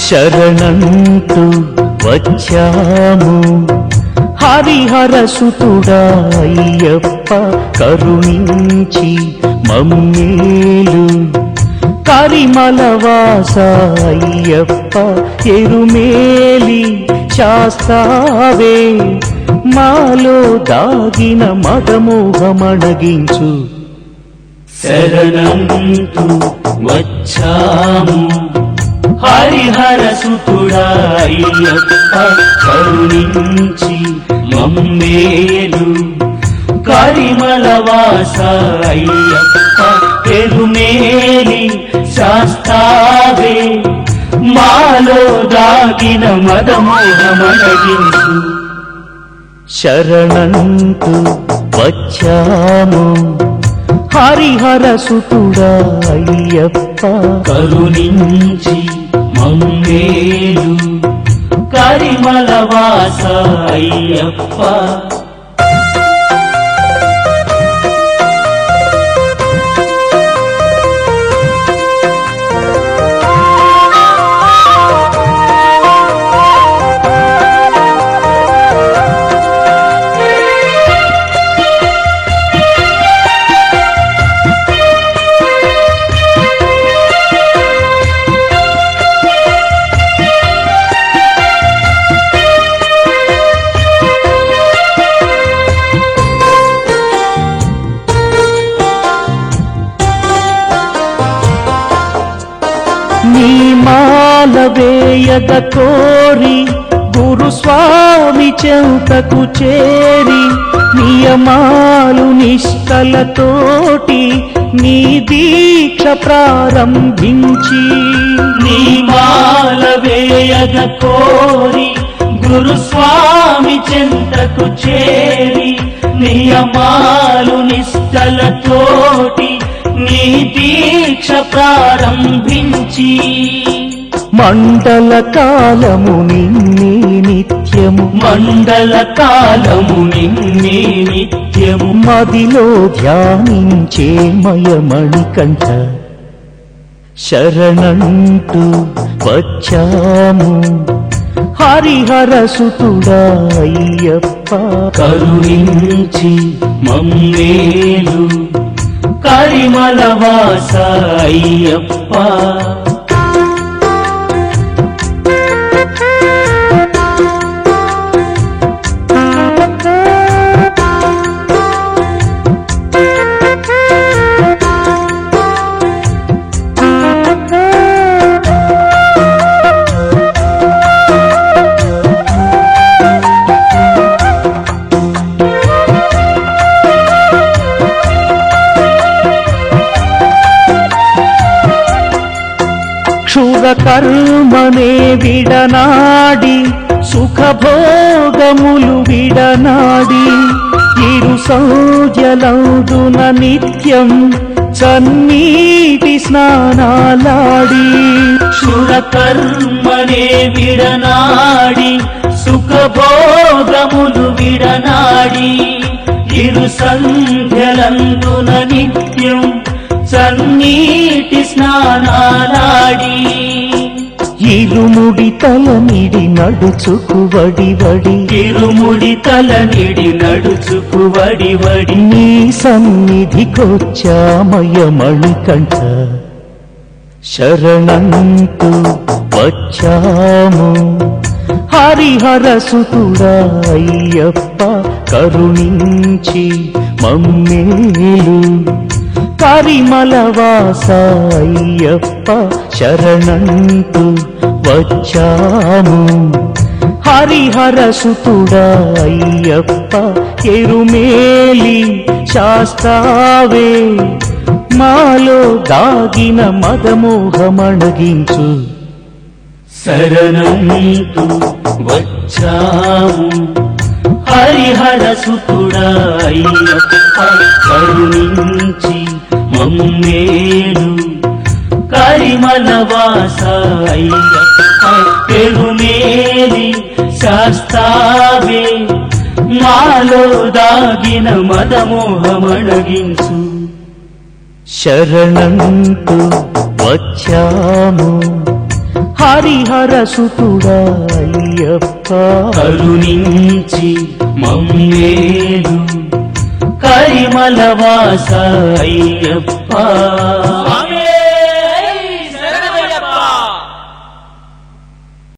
శరణంటూ వచ్చాము హరిహర సుతుడా అయ్యప్ప కరుణించి మమ్మేలు కరిమలవాస అయ్యప్ప ఎరుమేలి శాస్తావే మాలో దాగిన మదమోహమణగించు శరణంటూ వచ్చాము హరిహర సుతుడా అయ్యప్ప కరుణించి మమ్మేలు కరిమలవాస అయ్యప్ప ఎరుమేలి శాస్తావే మాలో దాగిన మదమోహమణగించు శరణంటూ వచ్చాము హరిహర సుతుడా అయ్యప్ప కరుణించి మమ్మేలు కరిమలవాస అయ్యప్ప నీ మాల వేయగ కోరి గురుస్వామి చెంతకు చేరి నియమాలు నిష్టలతోటి నీ దీక్ష ప్రారంభించి నీ మాల వేయగ కోరి గురుస్వామి చెంతకు చేరి నియమాలు నిష్టలతోటి నీ దీక్ష ప్రారంభించి మండల కాలము నిన్నే నిత్యము మండల కాలము నిన్నే నిత్యము మదిలో ధ్యానించే మయమణికంఠ శరణంటూ వచ్చాము హరిహర సుతుడా అయ్యప్ప కరుణించి మమ్మేలు కరిమలవాస అయ్యప్ప కర్మనే విడనాడి సుఖభోగములు విడనాడి ఇరు సంధ్యలందున నిత్యం చన్నీటి స్నానాలాడి శురకర్మనే విడనాడి సుఖభోగములు విడనాడి ఇరు సంధ్యలందున నిత్యం చన్నీటి స్నానాలాడి ఇరుముడి తల నిడి నడుచుకు వడి వడి ఇరుముడి తల నిడి నడుచుకు వడి వడి నీ సన్నిధికొచ్చామయమణికంఠ శరణంటూ వచ్చాము హరిహర సుతుడా అయ్యప్ప కరుణించి మమ్మేలు కరిమలవాస అయ్యప్ప శరణంటూ వచ్చాము హరిహర సుతుడా అయ్యప్ప ఎరుమేలి శాస్తావే మాలో దాగిన మదమోహమణగించు శరణంటూ వచ్చాము హరిహర సుతుడా అయ్యప్ప కరుణించి మమ్మేలు కరిమలవాస అయ్యప్ప ఎరుమేలి శాస్తావే మాలో దాగిన మదమోహమణగించు శరణంటూ వచ్చాము హరిహర సుతుడా అయ్యప్ప కరుణించి మమ్మేలు కరిమల వాస అయ్యప్ప